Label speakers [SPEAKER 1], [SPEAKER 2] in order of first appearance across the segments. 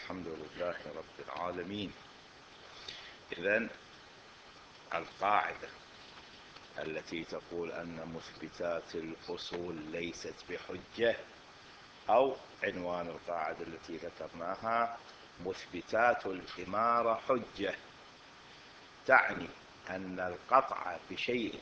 [SPEAKER 1] الحمد لله رب العالمين. إذن القاعدة التي تقول أن مثبتات الأصول ليست بحجة، أو عنوان القاعدة التي ذكرناها مثبتات الإمارة حجة، تعني أن القطع بشيء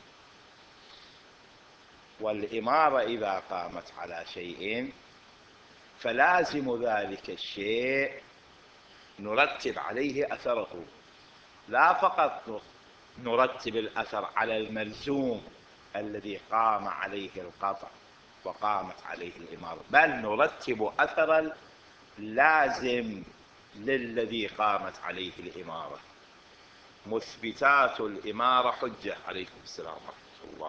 [SPEAKER 1] والإمارة إذا قامت على شيء فلازم ذلك الشيء نرتب عليه أثره، لا فقط نرتب الأثر على الملزوم الذي قام عليه القطع وقامت عليه الإمارة، بل نرتب أثر اللازم للذي قامت عليه الإمارة. مثبتات الإمارة حجة. عليكم السلام ورحمة الله.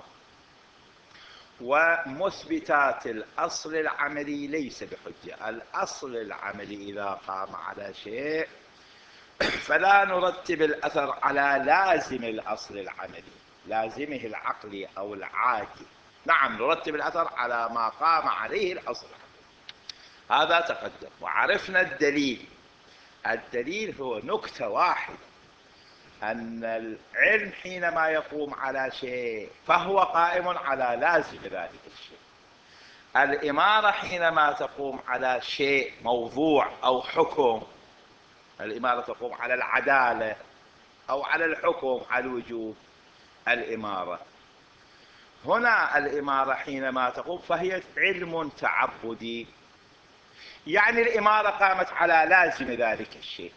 [SPEAKER 1] ومثبتات الأصل العملي ليس بحجة. الأصل العملي إذا قام على شيء فلا نرتب الأثر على لازم الأصل العملي، لازمه العقلي أو العادي. نعم، نرتب الأثر على ما قام عليه الأصل العملي. هذا تقدم وعرفنا الدليل. الدليل هو نكتة واحدة، أن العلم حينما يقوم على شيء فهو قائم على لازم ذلك الشيء. الإمارة حينما تقوم على شيء موضوع أو حكم، الإمارة تقوم على العدالة أو على الحكم على الوجوب. الإمارة هنا الإمارة حينما تقوم فهي علم تعبدي، يعني الإمارة قامت على لازم ذلك الشيء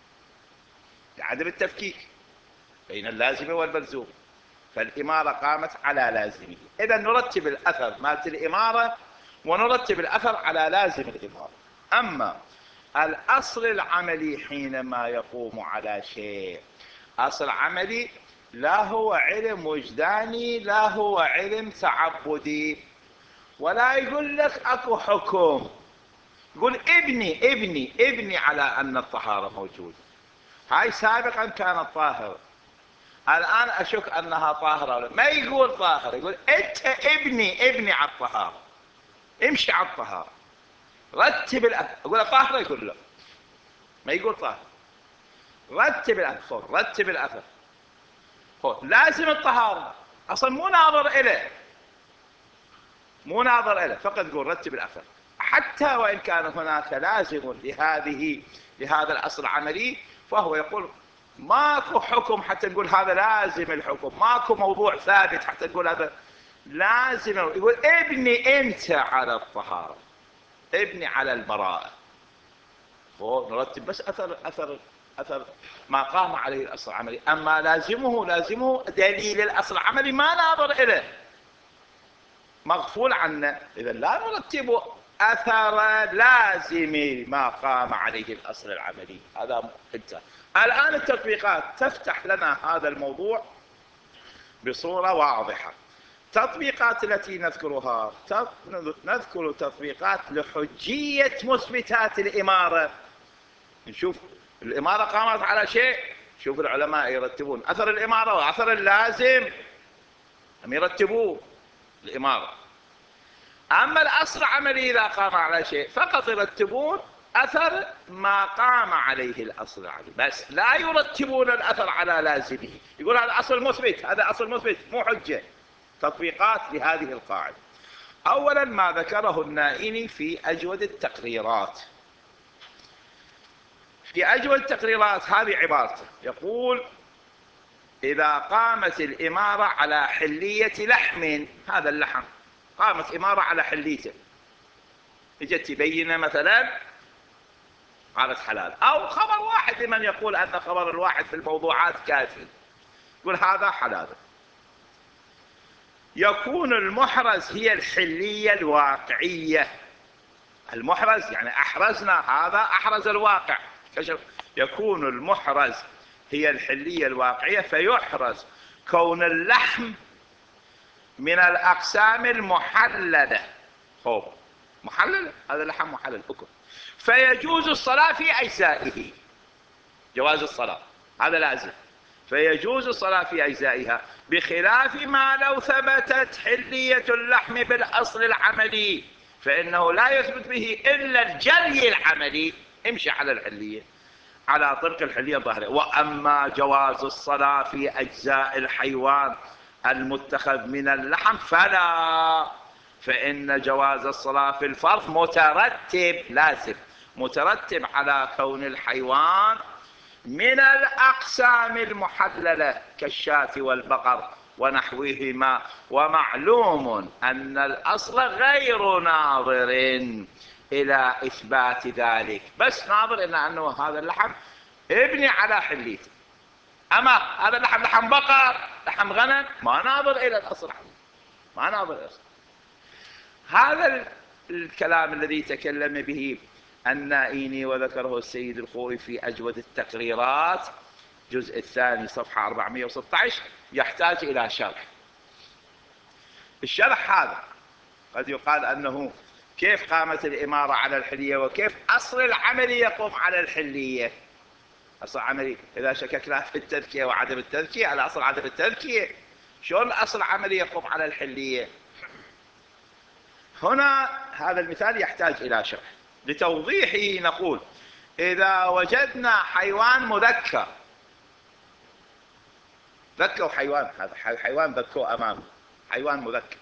[SPEAKER 1] لعدم التفكيك بين اللازم والملزوم، فالإمارة قامت على لازمه. إذا نرتب الأثر مالت الإمارة ونرتب الأثر على لازم الإمارة. أما الأصل العملي حينما يقوم على شيء، أصل عملي لا هو علم وجداني لا هو علم تعبدي، ولا يقول لك أكو حكم، يقول ابني على أن الطهارة موجودة. هاي سابقا كانت طاهرة، الآن أشك أنها طاهرة ولا ما يقول طاهرة، يقول أنت ابني على الطهارة، امشي على الطهارة، رتب الأثر. أقول طاهرة، يقول لا، ما يقول طاهرة، رتب الأثر، رتب الأثر. لازم الطهارة أصلا مو ناظر إليه، مو ناظر إليه، فقط يقول رتب الأثر. حتى وإن كان هناك لازم لهذا الأصل العملي، فهو يقول ماكو حكم حتى نقول هذا لازم الحكم، ماكو موضوع ثابت حتى نقول هذا لازم. يقول ابني أنت على الطهارة، ابني على البراءة. نرتب بس أثر ما قام عليه الأصل العملي. أما لازمه دليل الأصل العملي ما ناظر إليه، مغفول عنا. إذا لا نرتب أثر لازم ما قام عليه الأصل العملي. هذا انتهى. الآن التطبيقات تفتح لنا هذا الموضوع بصورة واضحة. التطبيقات التي نذكرها، نذكر تطبيقات لحجية مثبتات الإمارة. نشوف الإمارة قامت على شيء، شوف العلماء يرتبون أثر الإمارة وأثر اللازم، هم يرتبوه الإمارة. أما الأصل العملي إذا قام على شيء فقط يرتبون أثر ما قام عليه الأصل العملي، بس لا يرتبون الأثر على لازمه. يقول هذا أصل مثبت، هذا أصل مثبت، مو حجة. تطبيقات لهذه القاعدة. أولا ما ذكره النائني في أجود التقريرات. في أجود التقريرات هذه عبارته، يقول إذا قامت الإمارة على حلية لحم، هذا اللحم قامت إمارة على حليته، اجت تبين مثلا قالت حلال، أو خبر واحد لمن يقول أن خبر الواحد في الموضوعات كافي، يقول هذا حلال. يكون المحرز هي الحلية الواقعية. المحرز يعني أحرزنا، هذا أحرز الواقع، يكون المحرز هي الحلية الواقعية، فيحرز كون اللحم من الأقسام المحللة. محلل، هذا اللحم محلل أكل، فيجوز الصلاة في أجزائه. جواز الصلاة هذا لازم، فيجوز الصلاة في أجزائها، بخلاف ما لو ثبتت حلية اللحم بالأصل العملي، فإنه لا يثبت به إلا الجري العملي. امشي على الحلية، على طرق الحلية الظاهرية. وأما جواز الصلاة في أجزاء الحيوان المتخذ من اللحم فلا، فإن جواز الصلاة في الفرث مترتب، لازم مترتب على كون الحيوان من الأقسام المحللة كالشاة والبقر ونحوهما. ومعلوم أن الأصل غير ناظر إلى إثبات ذلك، بس ناظر إلى أنه هذا اللحم ابني على حليته. أما هذا اللحم لحم بقر، لحم غنم، ما ناظر إلى الأصل، ما ناظر إلى الأصل. هذا الكلام الذي تكلم به النائيني وذكره السيد الخوئي في أجود التقريرات الجزء الثاني صفحة 416 يحتاج إلى شرح. الشرح هذا قد يقال أنه كيف قامت الإمارة على الحلية، وكيف أصل العملية يقوم على الحلية. أصل عملي إذا شككنا في التذكية وعدم التذكية على أصل عدم التذكية، شلون أصل عملي يقوم على الحلية؟ هنا هذا المثال يحتاج إلى شرح. لتوضيحه نقول إذا وجدنا حيوان مذكر، ذكوا حيوان، هذا حيوان ذكوه أمامه، حيوان مذكر،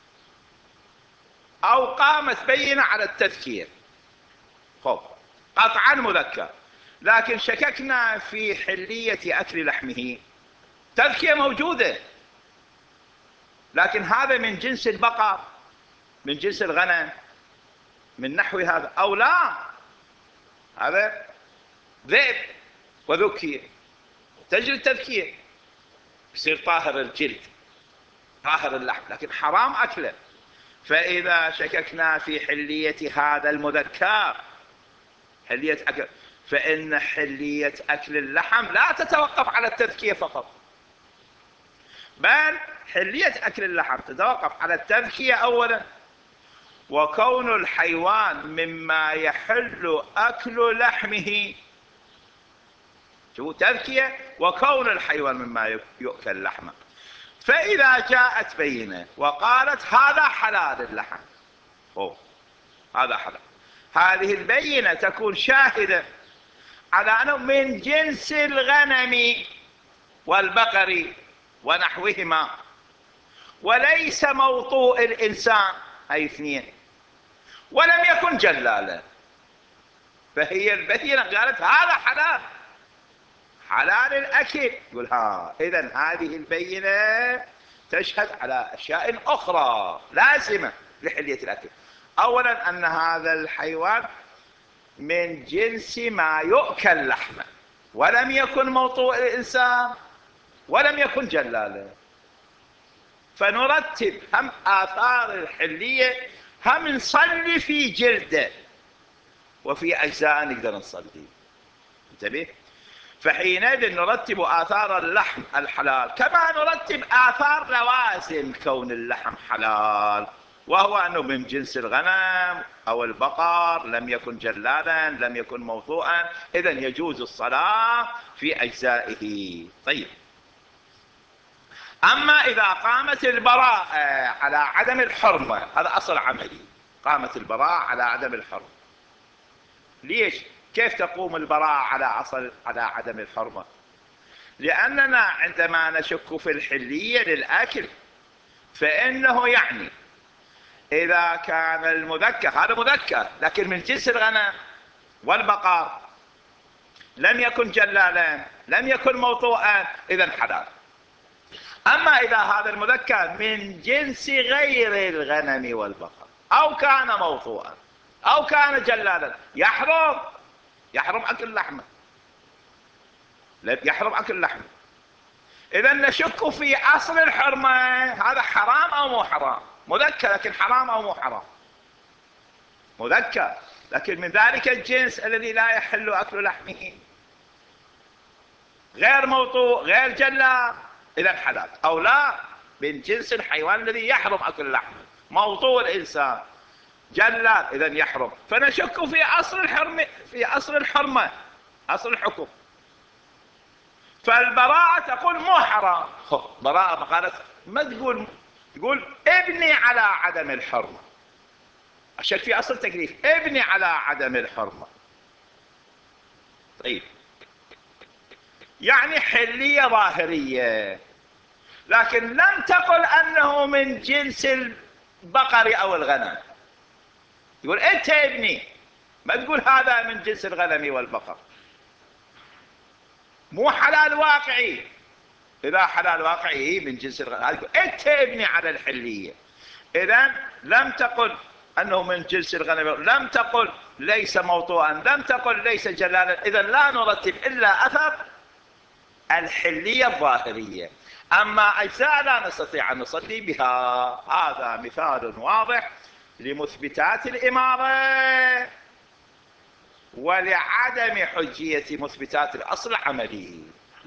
[SPEAKER 1] أو قامت بينة على التذكير، خب قطعا مذكر، لكن شككنا في حلية أكل لحمه، تذكية موجودة، لكن هذا من جنس البقر، من جنس الغنم، من نحو هذا، أو لا هذا ذئب وذكي، تجري التذكية، يصير طاهر الجلد طاهر اللحم، لكن حرام أكله. فإذا شككنا في حلية هذا المذكر، حلية أكل، فإن حلية أكل اللحم لا تتوقف على التذكية فقط، بل حلية أكل اللحم تتوقف على التذكية أولا، وكون الحيوان مما يحل أكل لحمه، شو تذكية، وكون الحيوان مما يؤكل لحمه. فإذا جاءت بينة وقالت هذا حلال اللحم، هذا حلال، هذه البينة تكون شاهدة على أنه من جنس الغنم والبقر ونحوهما، وليس موطوء الإنسان، أي اثنين، ولم يكن جلالا. فهي البينة قالت هذا حلال، حلال الأكل، يقول إذن هذه البينة تشهد على أشياء أخرى لازمة لحلية الأكل. أولا أن هذا الحيوان من جنس ما يؤكل لحمه، ولم يكن موطوء الإنسان، ولم يكن جلالا. فنرتب هم آثار الحلية، هم نصلي في جلده، وفي أجزاء نقدر نصلي، انتبه. فحينئذ نرتب آثار اللحم الحلال كما نرتب آثار لوازم كون اللحم حلال، وهو أنه من جنس الغنم أو البقر، لم يكن جلالا، لم يكن موضوعا، إذن يجوز الصلاة في أجزائه. طيب، أما إذا قامت البراءة على عدم الحرمة، هذا أصل عملي، قامت البراءة على عدم الحرمة. ليش؟ كيف تقوم البراءة على عدم الحرمة؟ لأننا عندما نشك في الحلية للأكل، فإنه يعني إذا كان المذكر، هذا مذكر لكن من جنس الغنم والبقر، لم يكن جلالا، لم يكن موطوءا، إذن حلال. أما إذا هذا المذكر من جنس غير الغنم والبقر، أو كان موطوءا، أو كان جلالا، يحرم أكل لحمه، يحرم أكل لحمه. إذا نشك في أصل الحرمة، هذا حرام أو مو حرام؟ مذكر لكن حرام أو مو حرام؟ مذكر لكن من ذلك الجنس الذي لا يحل أكل لحمه، غير موطوء، غير جلال، إذا حلال. أو لا، من جنس الحيوان الذي يحرم أكل لحمه، موطوء الإنسان، جلال، إذا يحرم. فنشك في أصل الحرمة، في أصل الحرمة، أصل الحكم. فالبراءة تقول مو حرام، براءة قالت ما تقول ابني على عدم الحرمة، عشان في أصل تكليف، ابني على عدم الحرمة. يعني حلية ظاهرية، لكن لم تقل أنه من جنس البقر أو الغنم. يقول أنت ابني، ما تقول هذا من جنس الغنم والبقر، مو حلال واقعي. إذا حلال واقعي من جنس الغنم يقول أنت ابني على الحلية. إذن لم تقل أنه من جنس الغنم، لم تقل ليس موطوءا، لم تقل ليس جلالا. إذن لا نرتب إلا أثر الحلية الظاهرية. أما أجزاء لا نستطيع أن نصلي بها. هذا مثال واضح لمثبتات الإمارة ولعدم حجية مثبتات الأصل العملي.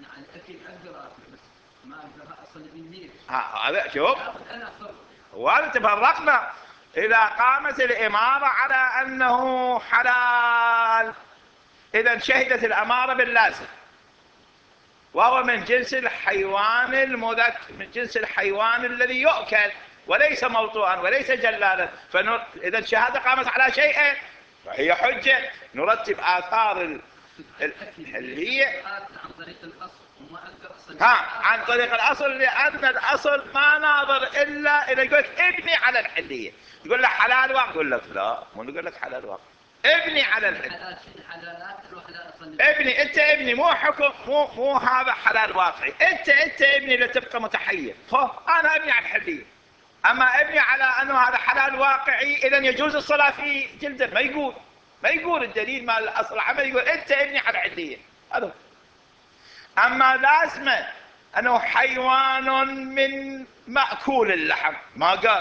[SPEAKER 1] هذا شوف، وهذا تفرقنا. إذا قامت الإمارة على أنه حلال، إذا شهدت الأمارة باللازم، وهو من جنس الحيوان المذكر، من جنس الحيوان الذي يؤكل وليس موطوءا وليس جلالا. إذا الشهادة قامت على شيء فهي حجة. نرتب آثار الحلية
[SPEAKER 2] عن طريق الأصل
[SPEAKER 1] عن طريق الأصل، لأن الأصل ما ناظر إلا إذا يقول لك ابني على الحلية. يقول لك حلال واقع، يقول لك لا، مو يقول لك حلال واقع، ابني على الحلال. ابني، انت ابني، مو حكم، مو هذا حلال واقعي. انت ابني لتبقى متحير، انا ابني على الحلية. اما ابني على انه هذا حلال واقعي، اذا يجوز الصلاة في جلده. ما يقول الدليل مال الاصل العملي، يقول انت ابني على الحلية. هذا. اما لازمه انه حيوان من مأكول اللحم، ما قال.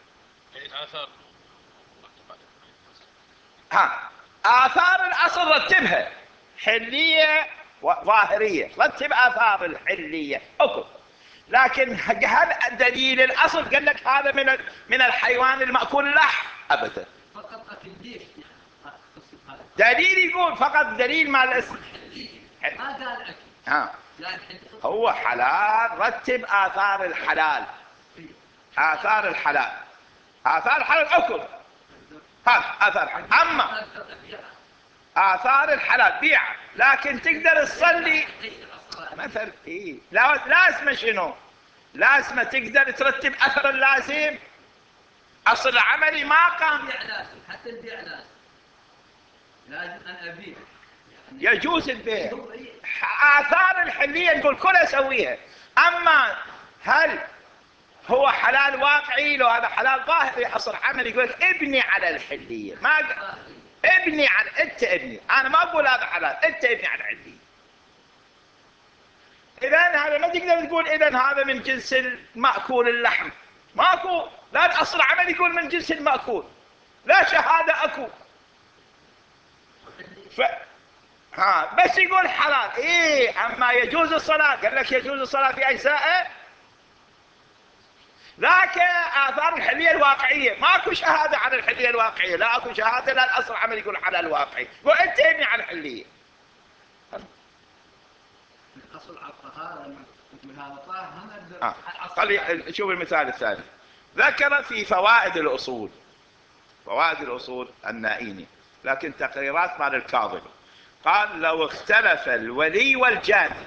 [SPEAKER 1] آثار الأصل رتبها حلية وظاهرية، رتب آثار الحلية أكل. لكن هل دليل الأصل قال لك هذا من الحيوان المأكول اللحم؟ أبدا.
[SPEAKER 2] فقط أكل ليش؟
[SPEAKER 1] دليل يقول فقط دليل مال الاسم.
[SPEAKER 2] ما قال أكل.
[SPEAKER 1] هو حلال، رتب آثار الحلال. آثار الحلال أكل. آثار الحلال. أما آثار الحلال بيع، لكن تقدر تصلي مثل إيه؟ لازم شنو؟ لازم تقدر ترتب أثر اللازم. أصل العملي ما قام.
[SPEAKER 2] حتى البيع لازم أن أبيع.
[SPEAKER 1] يجوز البيع. آثار الحلية نقول كلها أسويها. أما هل هو حلال واقعي؟ لو هذا حلال ظاهري أصل عملي يقول ابني على الحلية. ما ابني على، انت ابني، انا ما اقول هذا حلال، انت ابني على الحلية. اذا هذا ما تقدر تقول اذا هذا من جنس المأكول اللحم. ماكو، لا الاصل العملي يقول من جنس المأكول، لا شهادة اكو. بس يقول حلال. ايه، اما يجوز الصلاة، قال لك يجوز الصلاة في اجزائه. لكن آثار الحلية الواقعية ماكو شهادة على الحلية الواقعية، لا اكو شهادة، لا الأصل عمل يقول حلال واقعي، وانت ابني على الحلية.
[SPEAKER 2] الأصل على الطهارة من هذا الطهارة.
[SPEAKER 1] خلي شوف المثال الثاني. ذكر في فوائد الأصول النائيني، لكن تقريرات مال الكاظم. قال لو اختلف الولي والجاني،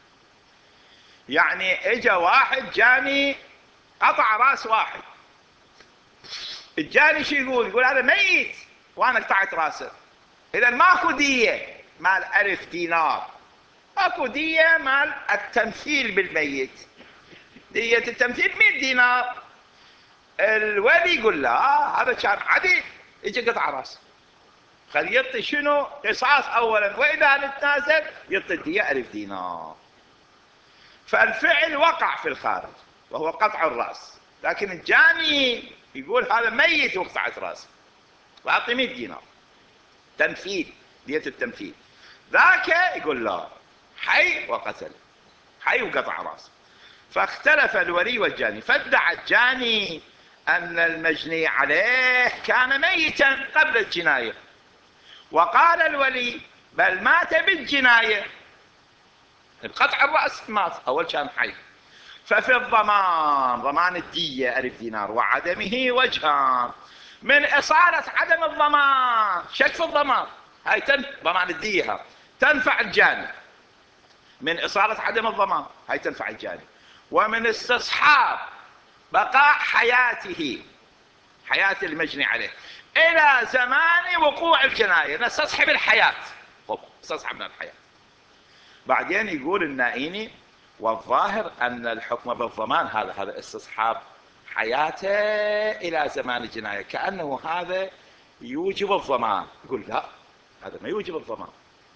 [SPEAKER 1] يعني اجى واحد جاني قطع راس واحد، الجاني شو يقول هذا ميت وانا قطعت راسه. اذا ماكو دية مال 1000 دينار، ماكو دية مال التمثيل بالميت. دية التمثيل 100 دينار. الولي يقول لا، هذا كان عدل، يجي قطع راسه، خلي يعطي شنو قصاص اولا، واذا نتنازل يعطي الدية 1000 دينار. فالفعل وقع في الخارج وهو قطع الراس، لكن الجاني يقول هذا ميت وقطعت راسه، واعطي 100 دينار تمثيل، دية التمثيل. ذاك يقول لا، حي وقتل، حي وقطع راسه. فاختلف الولي والجاني، فادعى الجاني أن المجني عليه كان ميتا قبل الجناية، وقال الولي بل مات بالجناية، بقطع الرأس مات، أول كان حي. ففي الضمان، ضمان الدية 1000 دينار، وعدمه وجهان. من إصالة عدم الضمان، شك في الضمان، هاي ضمان الدية تنفع الجاني، من إصالة عدم الضمان، هاي تنفع الجاني. ومن استصحاب بقاء حياته، حياة المجني عليه، إلى زمان وقوع الجناية، نستصحب الحياة. استصحبنا الحياة. بعدين يقول النائيني والظاهر أن الحكم بالضمان هذا استصحاب حياته إلى زمان الجناية، كأنه هذا يوجب الضمان. يقول لا، هذا ما يوجب الضمان.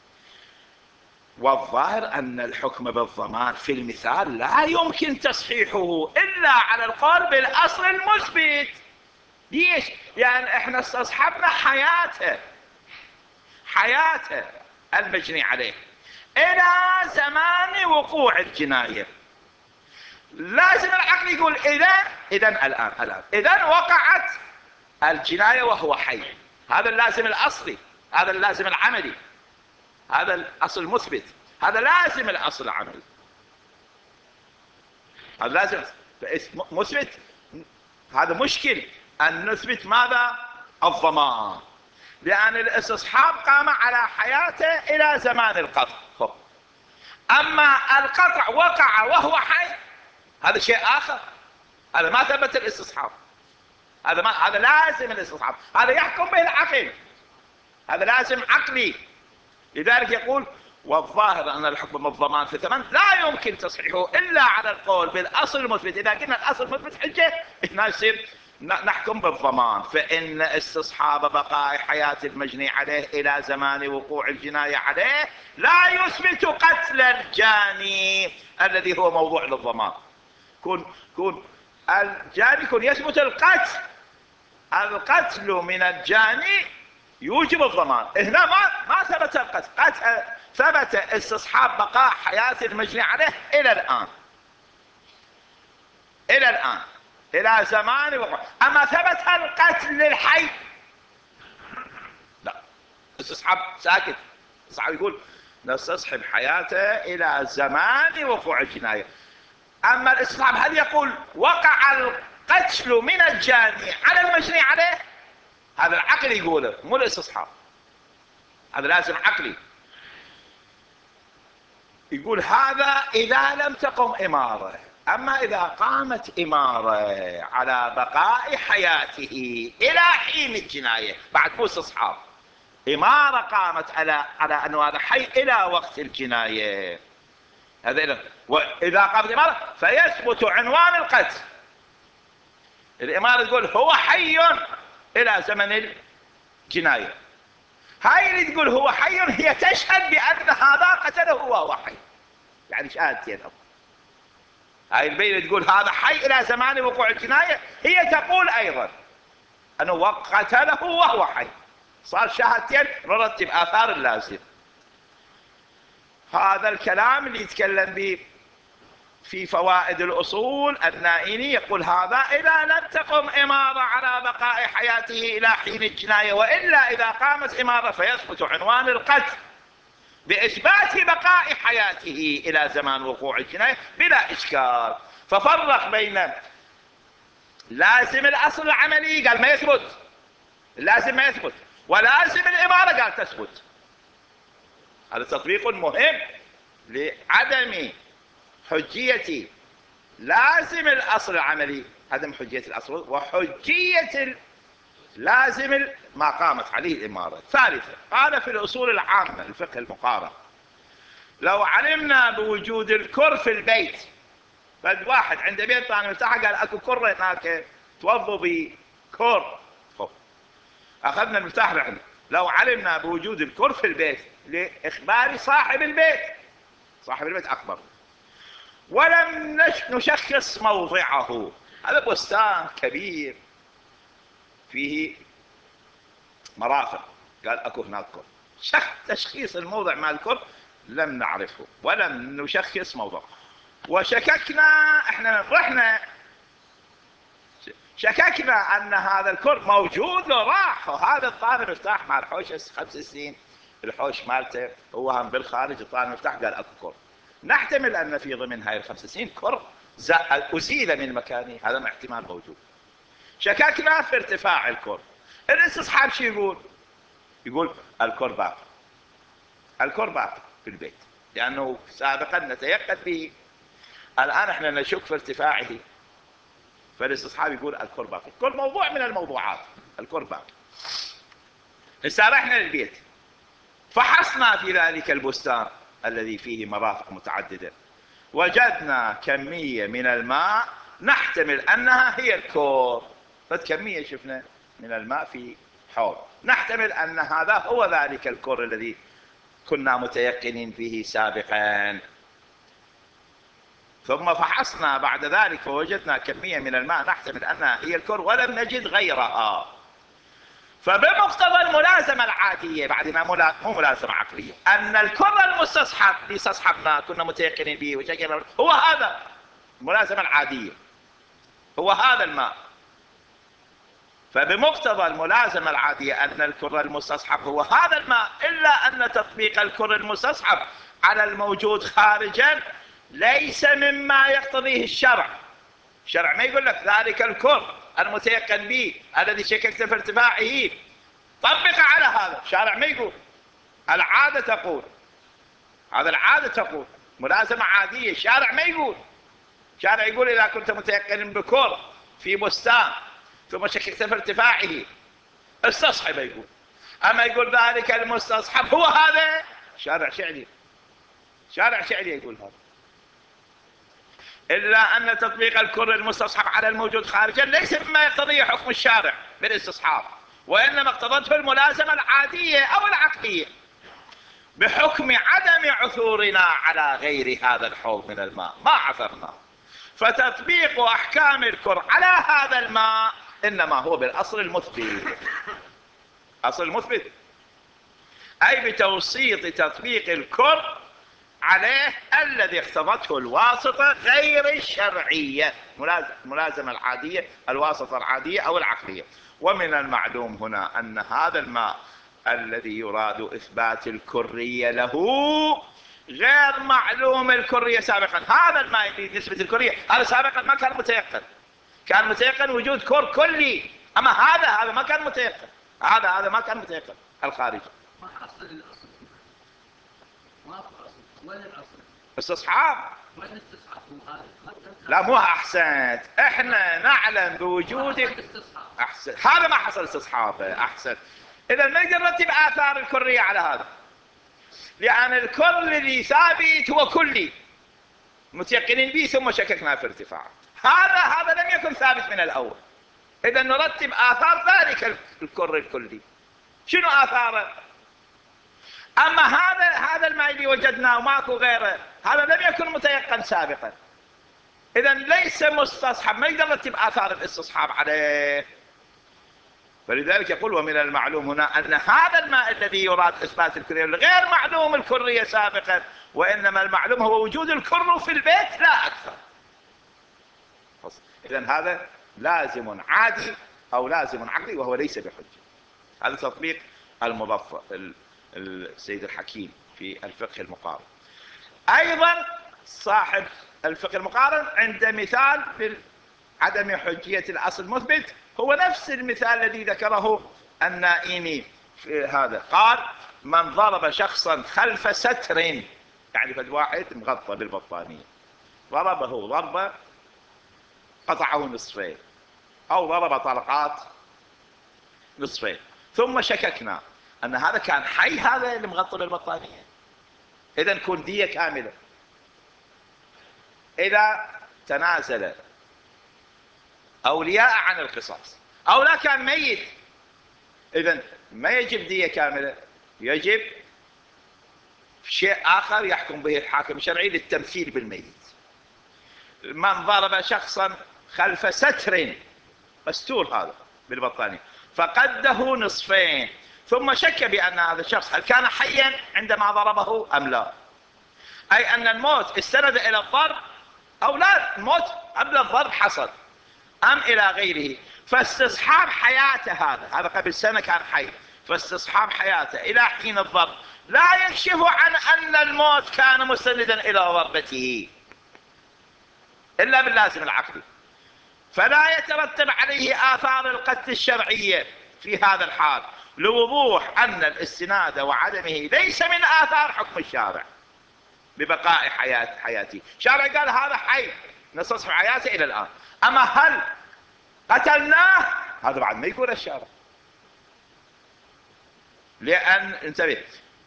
[SPEAKER 1] والظاهر أن الحكم بالضمان في المثال لا يمكن تصحيحه إلا على القول بالأصل المثبت. ليش؟ يعني احنا استصحبنا حياته المجني عليه إلى زمان وقوع الجناية. لازم العقل يقول الآن إذا وقعت الجناية وهو حي، هذا اللازم الأصلي، هذا اللازم العملي، هذا الأصل المثبت، هذا لازم الأصل العملي، هذا لازم مثبت. هذا مشكل أن نثبت ماذا؟ الضمان، لأن الاستصحاب قام على حياته إلى زمان القطع. أما القطع وقع وهو حي، هذا شيء آخر، هذا ما ثبت الاستصحاب، هذا لازم الاستصحاب، هذا يحكم به العقل، هذا لازم عقلي. لذلك يقول والظاهر أن الحكم بالضمان في الثمن لا يمكن تصحيحه إلا على القول بالأصل المثبت. إذا قلنا الأصل المثبت حجة، هنا يصير نحكم بالضمان، فإن استصحاب بقاء حياة المجني عليه إلى زمان وقوع الجناية عليه لا يثبت قتل الجاني الذي هو موضوع للضمان. كون الجاني كون يثبت القتل من الجاني يوجب الضمان. هنا ما ثبت القتل، ثبت استصحاب بقاء حياة المجني عليه إلى الآن إلى زمان وقوع. أما ثبت القتل للحي لا، استصحاب ساكت. استصحاب يقول نستصحب حياته إلى زمان وقوع الجناية. أما الاستصحاب هل يقول وقع القتل من الجاني على المجني عليه؟ هذا العقل يقوله، مو الاستصحاب، هذا لازم عقلي. يقول هذا إذا لم تقم إمارة. أما إذا قامت إمارة على بقاء حياته إلى حين الجناية، بعد مو استصحاب، إمارة قامت على أنه هذا حي إلى وقت الجناية، هذا وإذا قامت إمارة فيثبت عنوان القتل. الإمارة تقول هو حي إلى زمن الجناية، هاي اللي تقول هو حي هي تشهد بأن هذا قتله وهو حي، يعني شهادتين. هاي البينة تقول هذا حي إلى زمان وقوع الجناية، هي تقول أيضا أنه قتله وهو حي، صار شهادتين نرتب آثار اللازم. هذا الكلام اللي يتكلم به في فوائد الأصول النائيني، يقول هذا إذا لم تقم إمارة على بقاء حياته إلى حين الجناية، وإلا إذا قامت إمارة فيثبت عنوان القتل بإثبات بقاء حياته إلى زمان وقوع الجناية بلا إشكال. ففرق بين لازم الأصل العملي قال ما يثبت، لازم ما يثبت، ولازم الإمارة قال تثبت. هذا تطبيق مهم لعدم حجية لازم الأصل العملي، عدم حجية الأصل، وحجية لازم ما قامت عليه الإمارة. ثالثا قال في الأصول العامة الفقه المقارن لو علمنا بوجود الكر في البيت، بل واحد عنده بيت طاني مفتاح قال اكو كر هناك توضوا بكر، اخذنا المفتاح رحنا. لو علمنا بوجود الكر في البيت لاخبار صاحب البيت، صاحب البيت اخبر، ولم نشخص موضعه، هذا بستان كبير فيه مرافق، قال اكو هناك كر، تشخيص الموضع مال الكر لم نعرفه ولم نشخص موضعه، وشككنا، احنا رحنا شككنا ان هذا الكر موجود لو راح، وهذا الطالب مفتاح مال الحوش 5 سنين، الحوش مالته هو هم بالخارج، الطالب مفتاح قال اكو كر، نحتمل ان في ضمن هاي ال5 سنين كر ازيل من مكانه، هذا احتمال موجود. شككنا في ارتفاع الكر، الاستصحاب شو يقول؟ يقول الكر باقي، الكر باقي في البيت، لأنه سابقا نتيقن به، الآن احنا نشك في ارتفاعه، فالاستصحاب يقول القربة. كل موضوع من الموضوعات القربة. هسه رحنا للبيت، فحصنا في ذلك البستان الذي فيه مرافق متعددة، وجدنا كمية من الماء نحتمل أنها هي الكور. فكمية شفنا من الماء في حوض، نحتمل أن هذا هو ذلك الكور الذي كنا متيقنين به سابقا. ثم فحصنا بعد ذلك فوجدنا كمية من الماء نحتمل أنها هي الكور ولم نجد غيرها. فبمقتضى الملازمة العادية، بعد ما مو ملازمة عقلية، أن الكر المستصحب اللي استصحبناه كنا متيقنين به وشكل هو هذا، الملازمة العادية هو هذا الماء. فبمقتضى الملازمة العادية أن الكر المستصحب هو هذا الماء، إلا أن تطبيق الكر المستصحب على الموجود خارجا ليس مما يقتضيه الشرع. الشرع ما يقول لك ذلك الكر المتيقن به الذي شككت في ارتفاعه طبق على هذا. الشارع ما يقول، العادة تقول، هذا العادة تقول ملازمة عادية. الشارع ما يقول، الشارع يقول إذا كنت متيقن بكر في بستان ثم شككت في ارتفاعه استصحب، يقول. أما يقول ذلك المستصحب هو هذا، شارع شعري، شارع شعري يقول هذا. إلا أن تطبيق الكر المستصحب على الموجود خارجا ليس مما يقتضيه حكم الشارع بالاستصحاب، وإنما اقتضته الملازمة العادية أو العقلية بحكم عدم عثورنا على غير هذا الحوض من الماء، ما عثرنا. فتطبيق أحكام الكر على هذا الماء إنما هو بالأصل المثبت. أصل المثبت أي بتوسيط تطبيق الكر عليه الذي اقتضته الواسطة غير الشرعية، الملازمة العادية، الواسطة العادية أو العقلية. ومن المعلوم هنا أن هذا الماء الذي يراد إثبات الكرية له غير معلوم الكرية سابقا. هذا الماء اللي نسبة الكرية هذا سابقا ما كان متيقن، كان متيقن وجود كور كلي. أما هذا ما كان متيقن، هذا ما كان متيقن الخارجي.
[SPEAKER 2] ما حصل الأصل، ما في أصل. وين الأصل؟
[SPEAKER 1] استصحاب.
[SPEAKER 2] وين الاستصحاب؟
[SPEAKER 1] لا مو أحسنت، احنا نعلم بوجود أحسن. هذا ما حصل استصحاب. أحسن. إذا ما نقدر نرتب آثار الكرية على هذا، لأن الكر الذي ثابت هو كلي متيقنين به ثم شككنا في ارتفاعه. هذا لم يكن ثابت من الأول. إذا نرتب آثار ذلك الكر الكلي. شنو آثاره؟ أما هذا الماء اللي وجدناه وماكو غيره، هذا لم يكن متيقن سابقا، إذا ليس مستصحب، ما يقدر نرتب آثار الاستصحاب عليه. فلذلك يقول ومن المعلوم هنا أن هذا الماء الذي يراد إثبات الكرية غير معلوم الكرية سابقا، وإنما المعلوم هو وجود الكر في البيت لا أكثر. إذا هذا لازم عادي أو لازم عقلي وهو ليس بحجة. هذا تطبيق المضاف السيد الحكيم في الفقه المقارن. أيضا صاحب الفقه المقارن عند مثال في عدم حجية الأصل المثبت هو نفس المثال الذي ذكره النائمي في هذا. قال من ضرب شخصا خلف ستر، يعني فد واحد مغطى بالبطانية، ضربه ضربة قطعه نصفين أو ضرب طلقات نصفين، ثم شككنا أن هذا كان حي، هذا اللي مغطى بالبطانية، إذن كون دية كاملة. إذا تنازل أولياء عن القصاص أو لا كان ميت، إذن ما يجب دية كاملة، يجب شيء آخر يحكم به الحاكم الشرعي للتمثيل بالميت. من ضرب شخصا خلف ستر، مستور هذا بالبطانية، فقده نصفين، ثم شك بأن هذا الشخص هل كان حيا عندما ضربه أم لا، أي أن الموت استند إلى الضرب أو لا، الموت قبل الضرب حصل أم إلى غيره. فاستصحاب حياته هذا قبل سنة كان حي، فاستصحاب حياته إلى حين الضرب لا يكشف عن أن الموت كان مستندا إلى ضربته إلا باللازم العقلي، فلا يترتب عليه آثار القتل الشرعية في هذا الحال، لوضوح أن الاستناد وعدمه ليس من آثار حكم الشارع. ببقاء حياتي. شارع قال هذا حي نستصحب حياته إلى الآن. أما هل قتلناه؟ هذا بعد ما يقول الشارع، لأن انتبه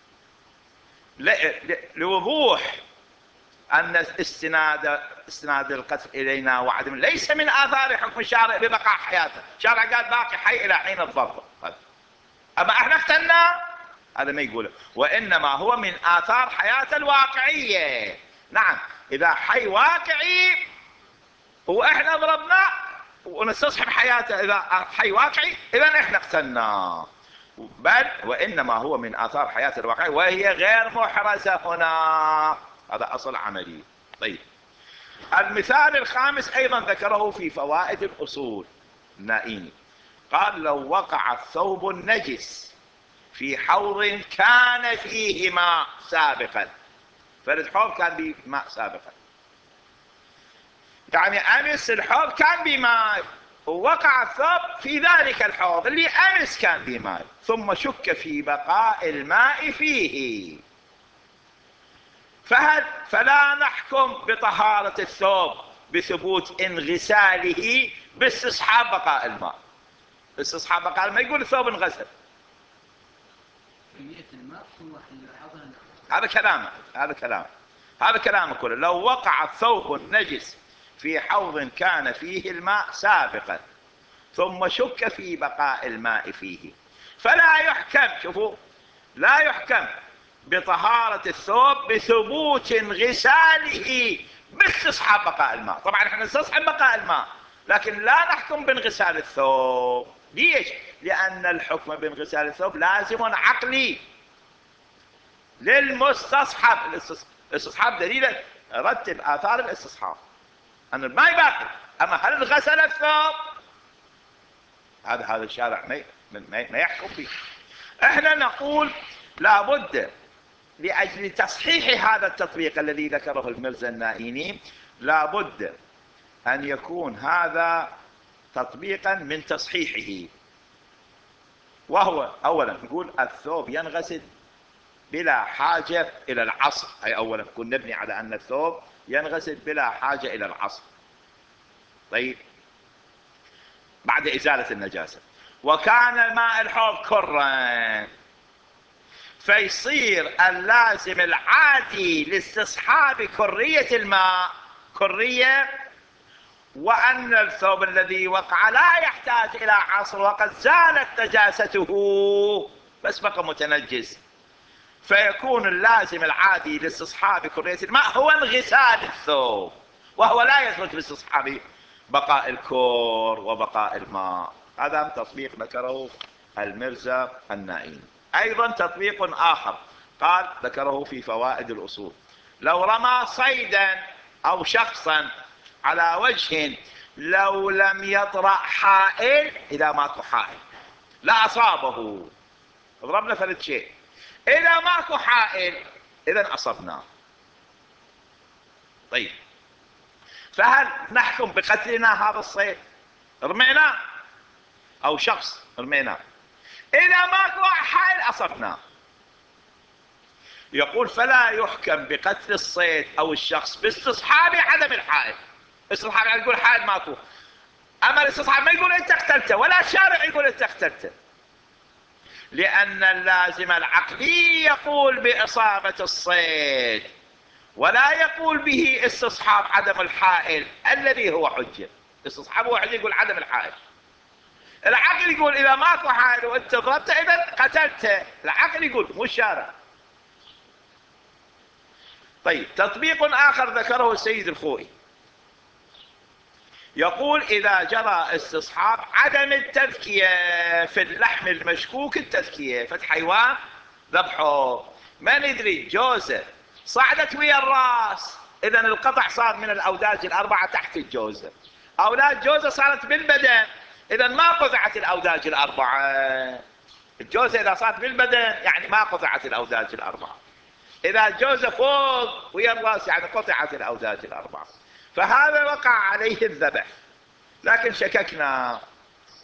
[SPEAKER 1] لوضوح أن استناد القتل إلينا وعدم ليس من آثار حكم الشارع ببقاء حياته. الشارع قال باقي حي إلى حين الضرب، أما احنا قتلنا هذا ما يقوله، وإنما هو من آثار حياته الواقعية. نعم إذا حي واقعي وإحنا ضربنا ونستصحب حياته، إذا حي واقعي إذا إحنا قتلنا، بل وإنما هو من آثار حياته الواقعية وهي غير محرزة هنا. هذا أصل عملي. طيب المثال الخامس أيضا ذكره في فوائد الأصول النائيني، قال لو وقع الثوب النجس في حوض كان فيه ماء سابقا، فرد حوض كان به ماء سابقا، يعني أمس الحوض كان به ماء ووقع الثوب في ذلك الحوض اللي أمس كان به ماء، ثم شك في بقاء الماء فيه، فلا نحكم بطهارة الثوب بثبوت انغساله باستصحاب بقاء الماء. استصحاب بقاء الماء يقول الثوب انغسل، هذا كلامه كله. لو وقع الثوب النجس في حوض كان فيه الماء سابقا ثم شك في بقاء الماء فيه، فلا يحكم، شوفوا، لا يحكم بطهارة الثوب بثبوت انغساله باستصحاب بقاء الماء. طبعا احنا نستصحب بقاء الماء لكن لا نحكم بانغسال الثوب. ليش؟ لأن الحكم بانغسال الثوب لازم عقلي للمستصحب. الاستصحاب دليل رتب آثار الاستصحاب أن الماء باقي، أما هل غسل الثوب هذا الشارع ما يحكم فيه. احنا نقول لابد لأجل تصحيح هذا التطبيق الذي ذكره المرزا النائيني لابد أن يكون هذا تطبيقا من تصحيحه، وهو أولا نقول الثوب ينغسل بلا حاجة إلى العصر، أي أولا نكون نبني على أن الثوب ينغسل بلا حاجة إلى العصر. طيب بعد إزالة النجاسة، وكان الماء الحوض كرا، فيصير اللازم العادي لاستصحاب كرية الماء كرية، وأن الثوب الذي وقع لا يحتاج إلى عصر وقد زالت نجاسته بس بقى متنجس، فيكون اللازم العادي لاستصحاب كرية الماء هو انغسال الثوب، وهو لا يثبت باستصحاب بقاء الكور وبقاء الماء. هذا تطبيق ذكره المرزا النائيني. أيضا تطبيق آخر قال ذكره في فوائد الأصول، لو رمى صيدا أو شخصا على وجه لو لم يطرأ حائل، إذا ماكو حائل لا أصابه، ضربنا ثلاث شيء، إذا ماكو حائل إذا أصبناه. طيب فهل نحكم بقتلنا هذا الصيد؟ رميناه أو شخص رميناه، إذا ماكو حائل أصبناه. يقول فلا يحكم بقتل الصيد أو الشخص باستصحاب عدم الحائل. استصحاب يعني يقول حائل ماكو، أما الاستصحاب ما يقول أنت قتلته ولا الشارع يقول أنت قتلته، لأن اللازم العقلي يقول بإصابة الصيد ولا يقول به استصحاب عدم الحائل الذي هو حجة. استصحاب هو حجة يقول عدم الحائل، العقل يقول إذا ماكو حائل وأنت ضربته إذا قتلته، العقل يقول مو الشارع. طيب تطبيق آخر ذكره السيد الخوئي، يقول إذا جرى استصحاب عدم التذكية في اللحم المشكوك التذكية، فد حيوان ذبحه ما ندري جوزة صعدت ويا الراس، إذا القطع صار من الأوداج الأربعة تحت الجوزة، أولاد جوزة صارت بالبدن، إذا ما قطعت الأوداج الأربعة. الجوزة إذا صارت بالبدن يعني ما قطعت الأوداج الأربعة، إذا الجوزة فوق ويا الراس يعني قطعت الأوداج الأربعة، فهذا وقع عليه الذبح. لكن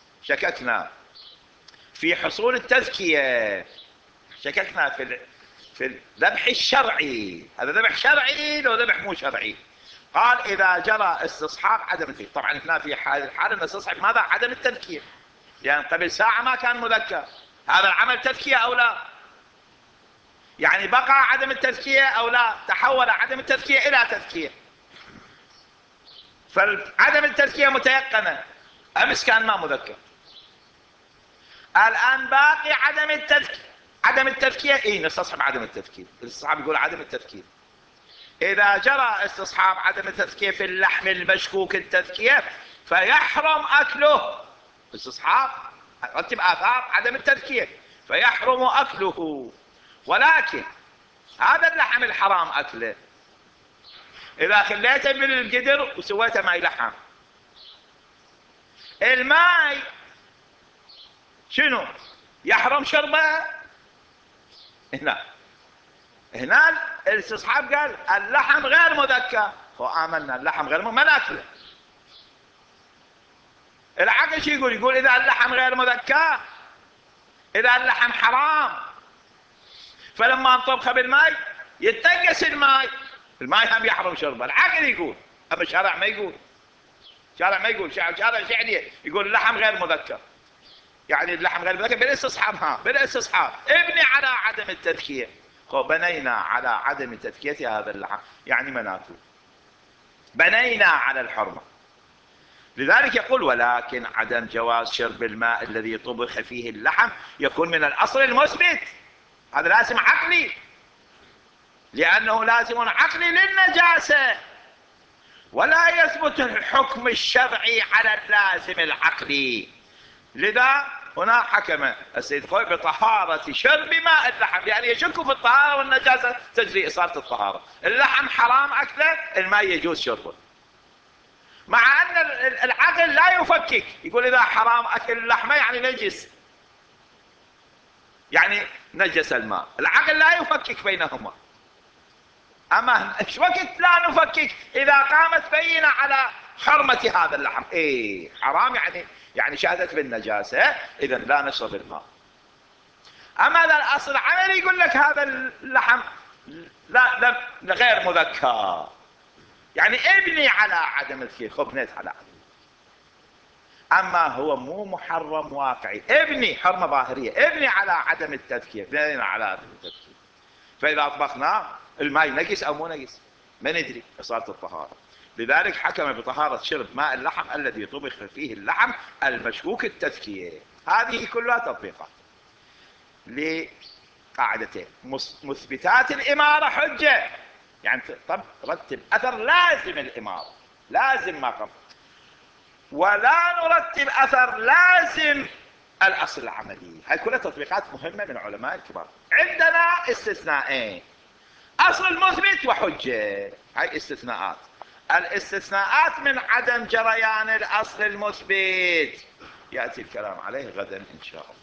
[SPEAKER 1] شككنا في حصول التذكية، شككنا في الذبح الشرعي، هذا ذبح شرعي لو ذبح مو شرعي. قال إذا جرى استصحاب عدم التذكير. طبعا هنا في حال استصحاب ماذا؟ عدم التذكير، يعني قبل ساعة ما كان مذكر، هذا العمل تذكية أو لا؟ يعني بقى عدم التذكية أو لا؟ تحول عدم التذكية إلى تذكية، فعدم التذكية متيقنة، أمس كان ما مذكر، الآن باقي عدم التذكية. عدم التذكية إيه؟ نستصحب عدم التذكير. الاستصحاب يقول عدم التذكير. إذا جرى استصحاب عدم التذكية في اللحم المشكوك التذكية فيحرم أكله. استصحاب رتب آثار عدم التذكية، فيحرم أكله. ولكن هذا اللحم الحرام أكله إذا خليته بالقدر وسويته ماي لحم، الماي شنو؟ يحرم شربه؟ هنا الاستصحاب قال اللحم غير مذكى، وآمنا اللحم غير ما ناكله. العقل شو يقول؟ يقول إذا اللحم غير مذكى، إذا اللحم حرام، فلما نطبخه بالماء يتنقص الماء هم يحرم شربه. العقل يقول، أما الشارع ما يقول. شارع ما يقول، شارع شعري يقول اللحم غير مذكر، يعني اللحم غير مذكر بالاستصحاب. بالاستصحاب ابني على عدم التذكير، بنينا على عدم تذكية هذا اللحم، يعني مناته بنينا على الحرمة. لذلك يقول ولكن عدم جواز شرب الماء الذي طبخ فيه اللحم يكون من الأصل المثبت. هذا لازم عقلي، لأنه لازم عقلي للنجاسة، ولا يثبت الحكم الشرعي على اللازم العقلي. لذا هنا حكم السيد خوي بطهارة شرب ماء اللحم، يعني يشك في الطهارة والنجاسة تجري إصالة الطهارة. اللحم حرام أكله، الماء يجوز شربه، مع أن العقل لا يفكك، يقول إذا حرام أكل اللحمة يعني نجس، يعني نجس الماء. العقل لا يفكك بينهما. أما ايش وقت لا نفكك؟ إذا قامت بينة على حرمة هذا اللحم، إيه حرام، يعني شهدت بالنجاسة، إذا لا نشرب الماء. أما هذا الأصل العملي يقول لك هذا اللحم لا غير مذكى، يعني ابني على عدم التذكير، بنيت على عدم. أما هو مو محرم واقعي، ابني حرمة ظاهرية، ابني على عدم التذكير، بنينا على عدم التذكير. فإذا أطبخناه الماء نجس أو مو نجس ما ندري، إصالة الطهارة. لذلك حكم بطهارة شرب ماء اللحم الذي طبخ فيه اللحم المشكوك التذكية. هذه كلها تطبيقات لقاعدتين: مثبتات الإمارة حجة، يعني طب رتب أثر لازم الإمارة، لازم ما قبل، ولا نرتب أثر لازم الأصل العملي. هاي كلها تطبيقات مهمة من علماء الكبار. عندنا استثناءين: أصل المثبت وحجة. هاي استثناءات. الاستثناءات من عدم جريان الأصل المثبت يأتي الكلام عليه غدا إن شاء الله.